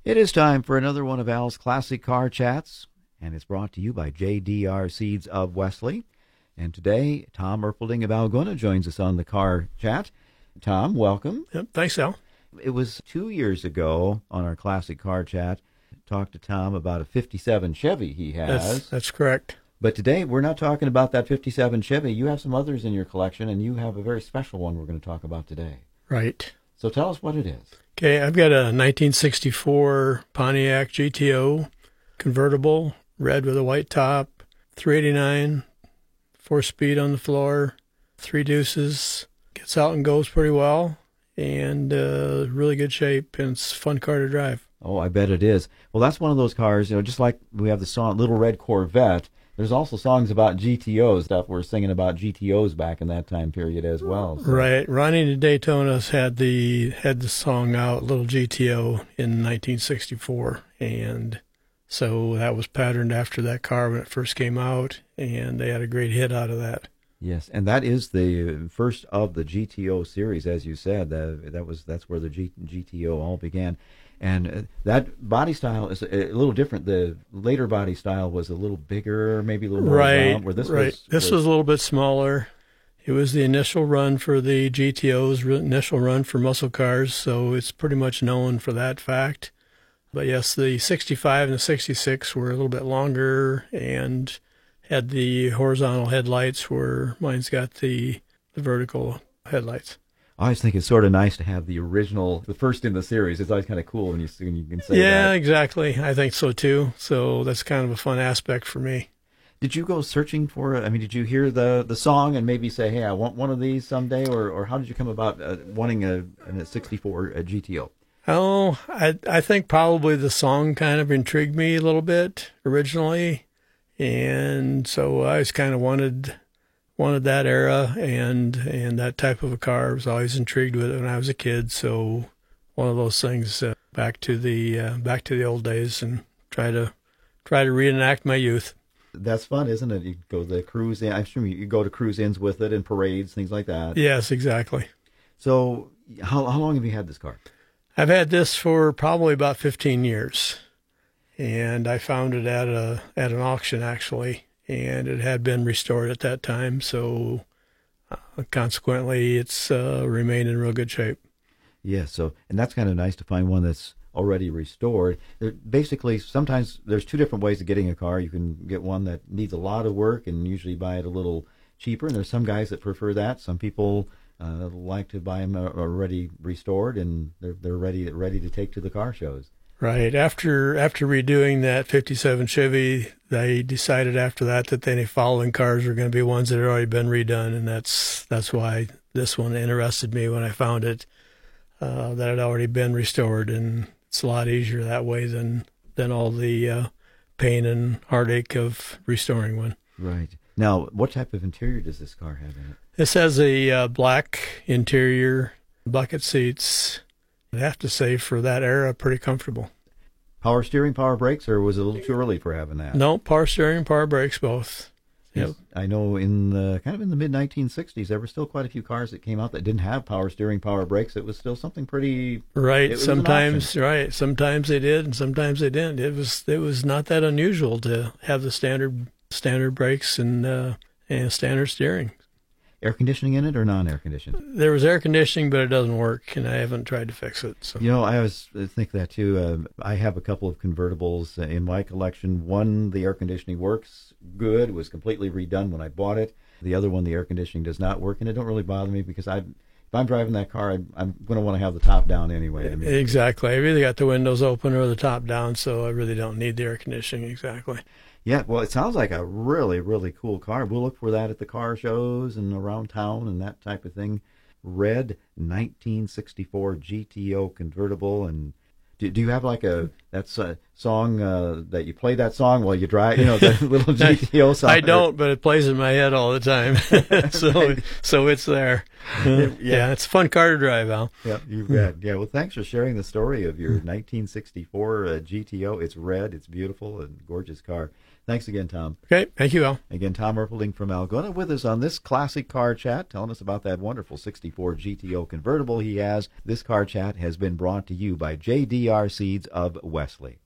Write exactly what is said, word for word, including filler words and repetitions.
It is time for another one of Al's Classic Car Chats, and it's brought to you by J D R Seeds of Wesley. And today, Tom Erpelding of Algona joins us on the Car Chat. Tom, welcome. Yep, thanks, Al. It was two years ago on our Classic Car Chat, talked to Tom about a fifty-seven Chevy he has. That's, that's correct. But today, we're not talking about that fifty-seven Chevy. You have some others in your collection, and you have a very special one we're going to talk about today. Right. So tell us what it is. Okay, I've got a nineteen sixty-four Pontiac G T O convertible, red with a white top, three eighty-nine, four-speed on the floor, three deuces, gets out and goes pretty well, and uh, really good shape, and it's a fun car to drive. Oh, I bet it is. Well, that's one of those cars, you know, just like we have the song Little Red Corvette, there's also songs about G T Os, stuff we're singing about G T Os back in that time period as well. So. Right. Ronnie the Daytonas had the had the song out, Little G T O, in nineteen sixty-four, and so that was patterned after that car when it first came out, and they had a great hit out of that. Yes, and that is the first of the G T O series, as you said. That that was that's where the G, GTO all began. And that body style is a little different. The later body style was a little bigger, maybe a little more right, round, where this right. was, this was, was a little bit smaller. It was the initial run for the G T Os, initial run for muscle cars, so it's pretty much known for that fact. But yes, the sixty-five and the sixty-six were a little bit longer and had the horizontal headlights, where mine's got the, the vertical headlights. I always think it's sort of nice to have the original, the first in the series. It's always kind of cool when you, when you can say yeah, that. Yeah, exactly. I think so, too. So that's kind of a fun aspect for me. Did you go searching for it? I mean, did you hear the, the song and maybe say, hey, I want one of these someday? Or, or how did you come about uh, wanting a, a sixty-four a G T O? Oh, I, I think probably the song kind of intrigued me a little bit originally. And so I just kind of wanted... wanted that era and and that type of a car. I was always intrigued with it when I was a kid. So one of those things, uh, back to the uh, back to the old days, and try to try to reenact my youth. That's fun, isn't it? You go to the cruise in. I'm sure you go to cruise ins with it and parades, things like that. Yes, exactly. So how how long have you had this car? I've had this for probably about fifteen years, and I found it at a at an auction actually. And it had been restored at that time, so uh, consequently, it's uh, remained in real good shape. Yeah, so, and that's kind of nice to find one that's already restored. There, basically, sometimes there's two different ways of getting a car. You can get one that needs a lot of work and usually buy it a little cheaper, and there's some guys that prefer that. Some people uh, like to buy them already restored, and they're they're ready ready to take to the car shows. Right. After after redoing that fifty-seven Chevy, they decided after that that any following cars were going to be ones that had already been redone, and that's that's why this one interested me when I found it, uh, that had already been restored, and it's a lot easier that way than than all the uh, pain and heartache of restoring one. Right. Now, what type of interior does this car have in it? This has a uh, black interior, bucket seats. I have to say, for that era, pretty comfortable. Power steering, power brakes, or was it a little too early for having that? No, power steering, power brakes, both. Yes, Yep. I know in the kind of in the mid nineteen sixties, there were still quite a few cars that came out that didn't have power steering, power brakes. It was still something pretty right. Sometimes, right. Sometimes they did, and sometimes they didn't. It was it was not that unusual to have the standard standard brakes and uh, and standard steering. Air conditioning in it or non-air conditioned? There was air conditioning, but it doesn't work, and I haven't tried to fix it. So. You know, I always think that too. Uh, I have a couple of convertibles in my collection. One, the air conditioning works good. It was completely redone when I bought it. The other one, the air conditioning does not work, and it don't really bother me because I, if I'm driving that car, I, I'm going to want to have the top down anyway. I mean, exactly. I really got the windows open or the top down, so I really don't need the air conditioning. Exactly. Yeah, well, it sounds like a really, really cool car. We'll look for that at the car shows and around town and that type of thing. Red nineteen sixty-four G T O convertible. And do, do you have like a, that's uh, song uh, that you play that song while you drive? You know, the little G T O song. I don't, but it plays in my head all the time. so Right. so it's there. Uh, Yeah. yeah, it's a fun car to drive, Al. Yeah, you bet. Yeah, well, thanks for sharing the story of your nineteen sixty-four uh, G T O. It's red, it's beautiful, and gorgeous car. Thanks again, Tom. Okay, thank you, Al. Again, Tom Erpelding from Algona with us on this classic car chat, telling us about that wonderful sixty-four G T O convertible he has. This car chat has been brought to you by J D R Seeds of Wesley.